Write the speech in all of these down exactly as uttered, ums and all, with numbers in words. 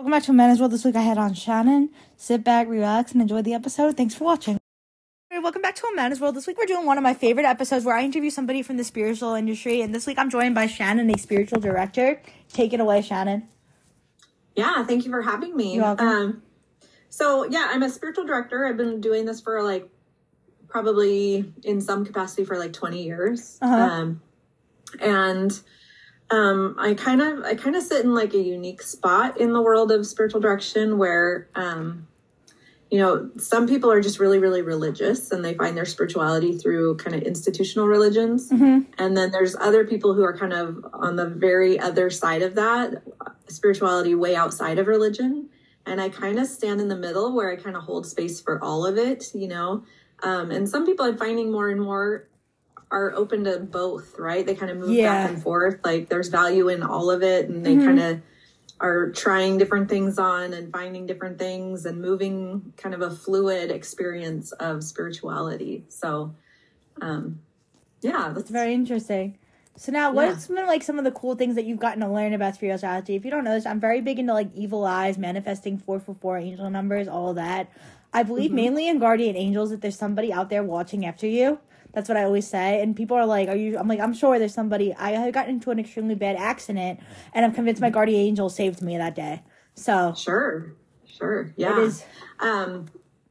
Welcome back to Man as Well. This week I had on Shannon. Sit back, relax, and enjoy the episode. Thanks for watching. Hey, welcome back to A Man as Well. This week we're doing one of my favorite episodes where I interview somebody from the spiritual industry. And this week I'm joined by Shannon, a spiritual director. Take it away, Shannon. Yeah, thank you for having me. You're welcome. Um, so, yeah, I'm a spiritual director. I've been doing this for like probably in some capacity for like twenty years. Uh-huh. Um, and um, I kind of I kind of sit in like a unique spot in the world of spiritual direction where, um, you know, some people are just really, really religious and they find their spirituality through kind of institutional religions. Mm-hmm. And then there's other people who are kind of on the very other side of that, spirituality way outside of religion. And I kind of stand in the middle where I kind of hold space for all of it, you know. Um, and some people I'm finding more and more are open to both, right? They kind of move Yeah. back and forth. Like there's value in all of it. And they Mm-hmm. kind of are trying different things on and finding different things and moving kind of a fluid experience of spirituality. So, um, yeah, that's It's very interesting. So now, what's been like some of the cool things that you've gotten to learn about spirituality? If you don't know this, I'm very big into like evil eyes, manifesting four four four, angel numbers, all of that. I believe Mhm. mainly in guardian angels. If there's somebody out there watching after you, that's what I always say. And people are like, "Are you?" I'm like, "I'm sure there's somebody." I had gotten into an extremely bad accident, and I'm convinced my guardian angel saved me that day. So Sure. Sure. Yeah. it is. Um,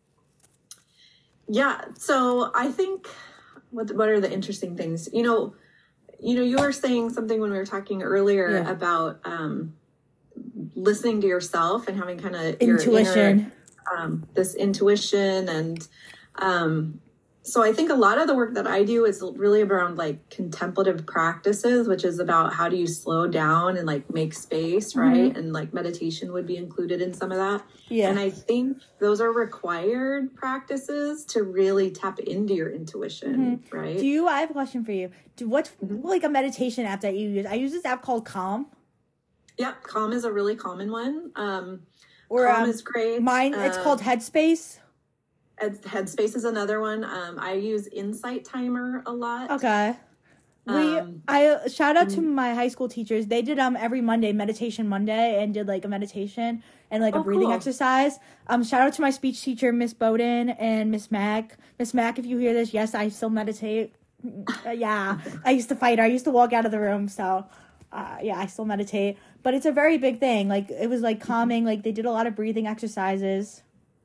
yeah. So I think what, what are the interesting things, you know, you know, you were saying something when we were talking earlier Yeah. about, um, listening to yourself and having kind of Intuition. um, this intuition. And, um, so I think a lot of the work that I do is really around like contemplative practices, which is about how do you slow down and like make space, right? Mhm. And like meditation would be included in some of that. Yeah. And I think those are required practices to really tap into your intuition, right? Do you? I have a question for you. Do what's Mhm. like a meditation app that you use? I use this app called Calm. Yep, Calm is a really common one. Um, Or Calm um, is great. mine. It's Um, called Headspace. Head- Headspace is another one. Um, I use Insight Timer a lot. Okay. We Um, I uh, shout out to my high school teachers. They did um every Monday meditation Monday and did like a meditation and like a Oh, breathing cool. exercise. Um shout out to my speech teacher Miss Bowden and Miss Mack. Miss Mack, if you hear this, yes, I still meditate. Uh, yeah, I used to fight her. I used to walk out of the room. So, uh, yeah, I still meditate. But it's a very big thing. Like it was like calming. Like they did a lot of breathing exercises.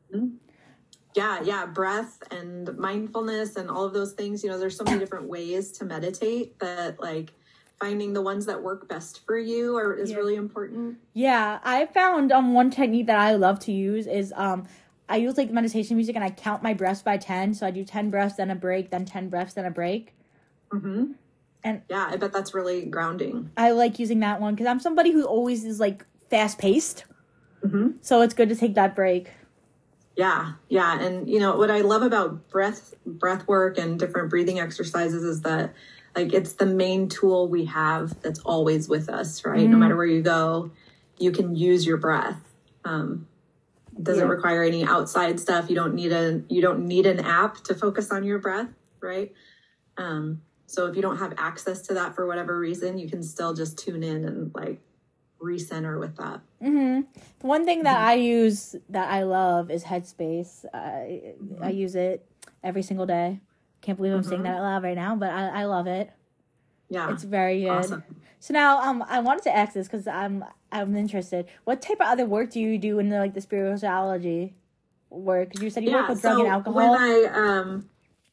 Yeah, yeah, breath and mindfulness and all of those things. You know, there's so many different ways to meditate that like finding the ones that work best for you are is Yeah. really important. Yeah, I found um one technique that I love to use is um I use like meditation music and I count my breaths by ten. So I do ten breaths, then a break, then ten breaths, then a break. Mm-hmm. And Yeah, I bet that's really grounding. I like using that one because I'm somebody who always is like fast paced. Mm-hmm. So it's good to take that break. Yeah, yeah, and you know what I love about breath breath work and different breathing exercises is that like it's the main tool we have that's always with us, right? Mm-hmm. No matter where you go, you can use your breath. Um, it doesn't Yeah. require any outside stuff. You don't need a you don't need an app to focus on your breath, right? Um, so if you don't have access to that for whatever reason, you can still just tune in and like recenter with that. Mm-hmm. One thing that I use that I love is Headspace. I I use it every single day. Can't believe I'm saying Mhm. that out loud right now, but I, I love it. Yeah, It's very good. awesome. So now, um, I wanted to ask this because I'm I'm interested. What type of other work do you do in the like the spirituality work? Because you said you work with drug and alcohol. When I um,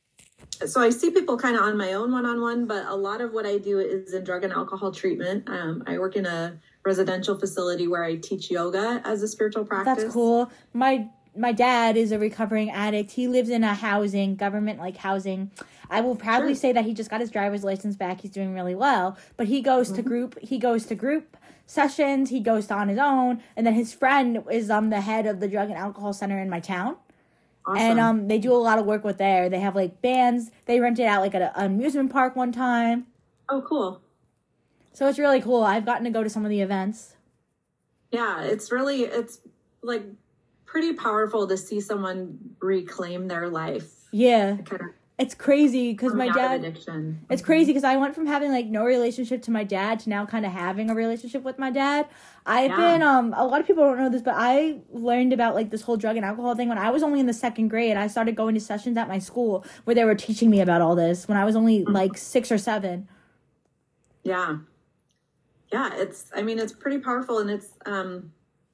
so I see people kind of on my own one on one, but a lot of what I do is in drug and alcohol treatment. Um, I work in a residential facility where I teach yoga as a spiritual practice. That's cool. My my dad is a recovering addict. He lives in a housing, government like housing. I will proudly Sure. say that he just got his driver's license back. He's doing really well. But he goes to group he goes to group sessions, he goes to on his own, and then his friend is um the head of the drug and alcohol center in my town. Awesome. And um they do a lot of work with there. They have like bands. They rented out like at a- an amusement park one time. Oh, cool. So it's really cool. I've gotten to go to some of the events. Yeah, it's really it's like pretty powerful to see someone reclaim their life. Yeah. Kind of It's crazy because my Coming out of dad. addiction. It's crazy because I went from having like no relationship to my dad to now kind of having a relationship with my dad. I've Yeah. been um a lot of people don't know this, but I learned about like this whole drug and alcohol thing when I was only in the second grade. I started going to sessions at my school where they were teaching me about all this when I was only like six or seven. Yeah. Yeah, it's I mean it's pretty powerful, and it's um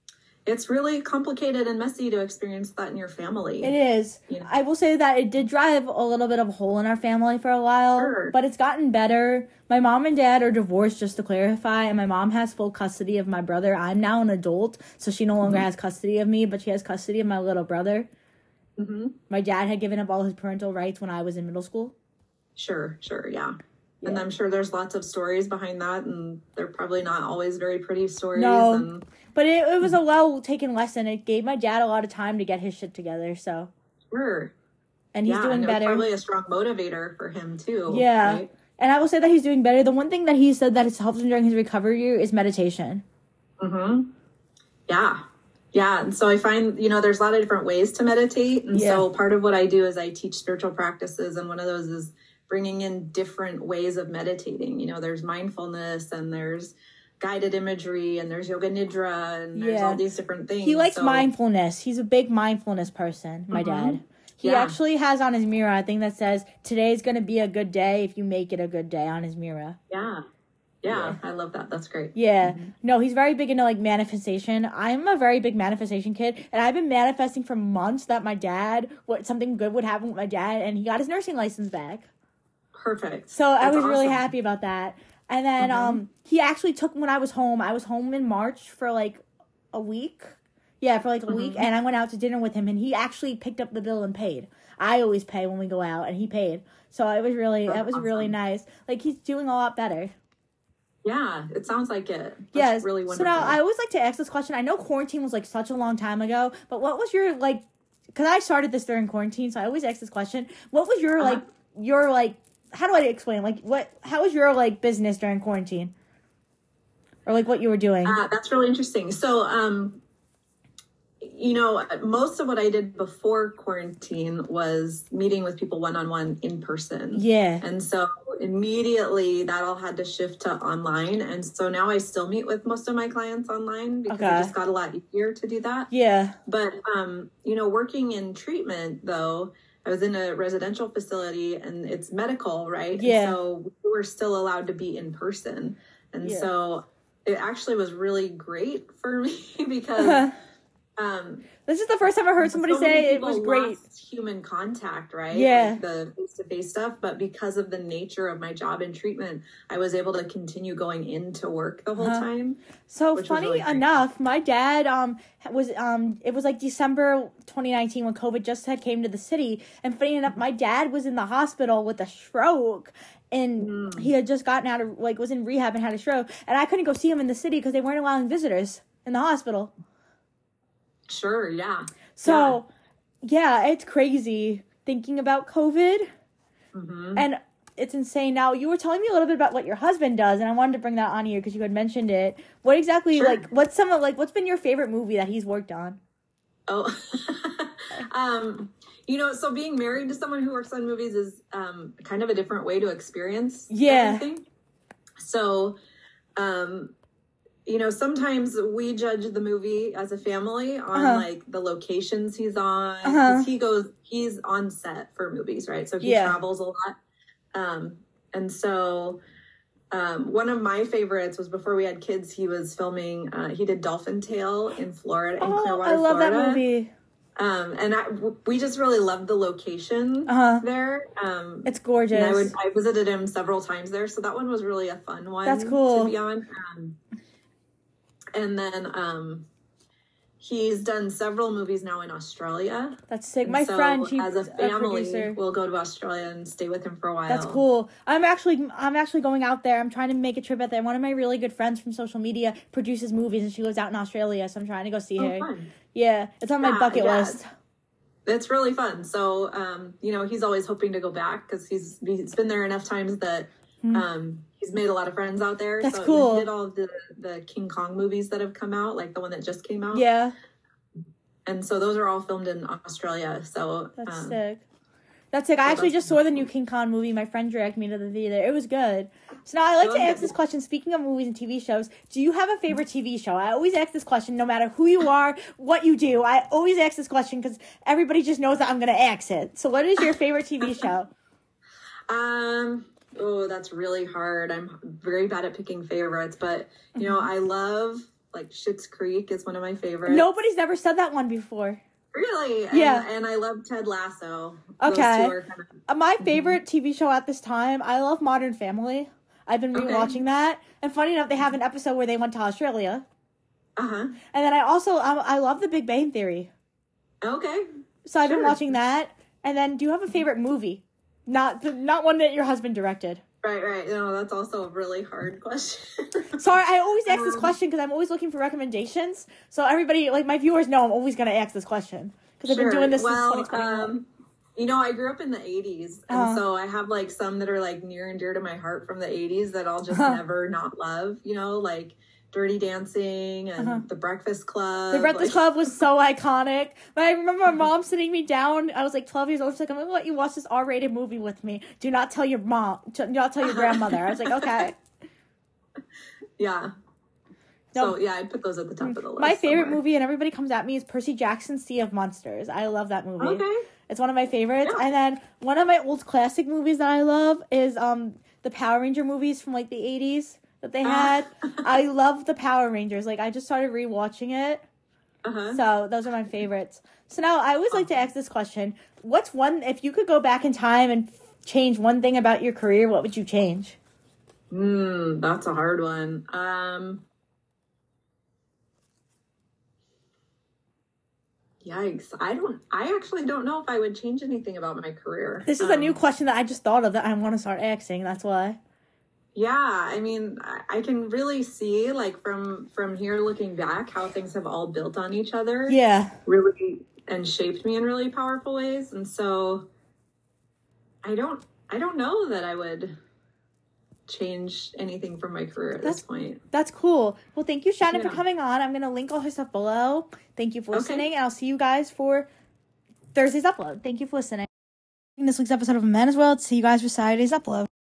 it's really complicated and messy to experience that in your family. It is. Yeah. I will say that it did drive a little bit of a hole in our family for a while, Sure. but it's gotten better. My mom and dad are divorced, just to clarify, and my mom has full custody of my brother. I'm now an adult, so she no longer Mm-hmm. has custody of me, but she has custody of my little brother. Mm-hmm. My dad had given up all his parental rights when I was in middle school. Sure, sure, yeah. And Yeah. I'm sure there's lots of stories behind that, and they're probably not always very pretty stories. No. And But it, it was a well-taken lesson. It gave my dad a lot of time to get his shit together, so. sure. And he's yeah, doing and it was better. probably a strong motivator for him too. Yeah. Right? And I will say that he's doing better. The one thing that he said that has helped him during his recovery is meditation. Mm-hmm. Yeah. Yeah. And so I find, you know, there's a lot of different ways to meditate. And Yeah. so part of what I do is I teach spiritual practices. And one of those is bringing in different ways of meditating. You know, there's mindfulness and there's guided imagery and there's yoga nidra and there's Yeah. all these different things. He likes So- mindfulness. He's a big mindfulness person, my Mhm. dad. He Yeah. actually has on his mirror a thing that says, today's going to be a good day if you make it a good day on his mirror. Yeah. Yeah. I love that. That's great. Yeah. No, he's very big into like manifestation. I'm a very big manifestation kid, and I've been manifesting for months that my dad, what something good would happen with my dad, and he got his nursing license back. Perfect. So I That's was really awesome. happy about that. And then Mhm. um he actually took when I was home. I was home in March for like a week. Yeah, for like a week, Mhm. and I went out to dinner with him, and he actually picked up the bill and paid. I always pay when we go out, and he paid. So it was really That's that was really awesome. nice. Like he's doing a lot better. Yeah. It sounds like it. That's Yes. really So wonderful. now I always like to ask this question. I know quarantine was like such a long time ago, but what was your like? Because I started this during quarantine, so I always ask this question. What was your Uh-huh. like your like? How do I explain? Like what? How was your like business during quarantine? Or like what you were doing? Uh, that's really interesting. So, um, you know, most of what I did before quarantine was meeting with people one-on-one in person. yeah. And so immediately that all had to shift to online. And so now I still meet with most of my clients online because Okay. it just got a lot easier to do that. Yeah. But, um, you know, working in treatment, though, I was in a residential facility and it's medical, right? And Yeah. so we were still allowed to be in person. And Yeah. so it actually was really great for me because um, This is the first time I heard somebody so many say it people was great. lost human contact, right? Yeah. Like the face-to-face stuff. But because of the nature of my job in treatment, I was able to continue going into work the whole Uh-huh. time. So which was funny really great. enough, my dad um was um it was like December twenty nineteen when COVID just had came to the city, and funny enough, my dad was in the hospital with a stroke, and Mm. he had just gotten out of like was in rehab and had a stroke, and I couldn't go see him in the city because they weren't allowing visitors in the hospital. Sure, yeah. So yeah, it's crazy thinking about COVID, hmm and it's insane. Now you were telling me a little bit about what your husband does, and I wanted to bring that on here because you had mentioned it. What exactly Sure. like what's some of like what's been your favorite movie that he's worked on? Oh, um, you know, so being married to someone who works on movies is um, kind of a different way to experience Yeah. everything. So, um, you know, sometimes we judge the movie as a family on Uh-huh. like the locations he's on. 'Cause Uh-huh. He goes, he's on set for movies, right? So he Yeah. travels a lot. Um, and so um, one of my favorites was before we had kids, he was filming, uh, he did Dolphin Tale in Florida, in Oh, Clearwater, I love Florida. that movie. Um, and I, we just really loved the location Uh-huh. there. Um, It's gorgeous. and I would I visited him several times there, so that one was really a fun one. That's cool. to be on. Um, and then um, he's done several movies now in Australia. That's sick. And My so friend, she as a family, producer. we'll go to Australia and stay with him for a while. That's cool. I'm actually I'm actually going out there. I'm trying to make a trip out there. One of my really good friends from social media produces movies, and she lives out in Australia, so I'm trying to go see Oh, her. fun. Yeah, it's on my Yeah, bucket yeah. list. It's really fun. So, um, you know, he's always hoping to go back because he's he's been there enough times that Hmm. um, he's made a lot of friends out there. That's so cool. He did all of the the King Kong movies that have come out, like the one that just came out. Yeah, And so those are all filmed in Australia. So that's um, sick. That's like, I So actually that's just saw the new King Kong movie. My friend dragged me to the theater. It was good. So now I like to Okay. ask this question. Speaking of movies and T V shows, do you have a favorite T V show? I always ask this question no matter who you are, what you do. I always ask this question because everybody just knows that I'm going to ask it. So what is your favorite T V show? Um, oh, that's really hard. I'm very bad at picking favorites, but you know, I love like Schitt's Creek is one of my favorites. Nobody's never said that one before. Really? And, Yeah. And I love Ted Lasso. Those Okay. two are kind of, Uh, My favorite T V show at this time, I love Modern Family. I've been Okay. rewatching that. And funny enough, they have an episode where they went to Australia. uh-huh. And then I also, um, I love The Big Bang Theory. Okay. So I've been Sure. watching that. And then do you have a favorite movie? Not the, not one that your husband directed. Right, right. No, that's also a really hard question. Sorry, I always ask this Um, question because I'm always looking for recommendations. So everybody, like my viewers know I'm always going to ask this question. Because I've been doing this well, since twenty twenty-one. um, you know, I grew up in the eighties, and Uh-huh. so I have like some that are like near and dear to my heart from the eighties that I'll just Uh-huh. never not love. You know, like Dirty Dancing and Uh-huh. The Breakfast Club. The Breakfast like- Club was so iconic. But I remember my mom sitting me down. I was like twelve years old. She's like, I'm going to let you watch this R-rated movie with me. Do not tell your mom. Do not tell your grandmother. I was like, okay. Yeah. No. So yeah, I'd put those at the top of the list. My favorite somewhere. movie, and everybody comes at me, is Percy Jackson's Sea of Monsters. I love that movie. Okay. It's one of my favorites. Yeah. And then one of my old classic movies that I love is um the Power Ranger movies from like the eighties that they had. I love the Power Rangers. Like I just started rewatching it. Uh-huh. So those are my favorites. So now I always like to ask this question. What's one, if you could go back in time and change one thing about your career, what would you change? Hmm, that's a hard one. Um, yikes. I don't, I actually don't know if I would change anything about my career. This is a Um, new question that I just thought of that I want to start asking. That's why. Yeah, I mean, I, I can really see like from, from here looking back how things have all built on each other. Yeah. Really, and shaped me in really powerful ways. And so I don't, I don't know that I would change anything from my career at That's- this point. That's cool. Well, thank you, Shannon, Yeah. for coming on. I'm going to link all her stuff below. Thank you for Okay. listening, and I'll see you guys for Thursday's upload. Thank you for listening. In this week's episode of Men's World, see you guys for Saturday's upload.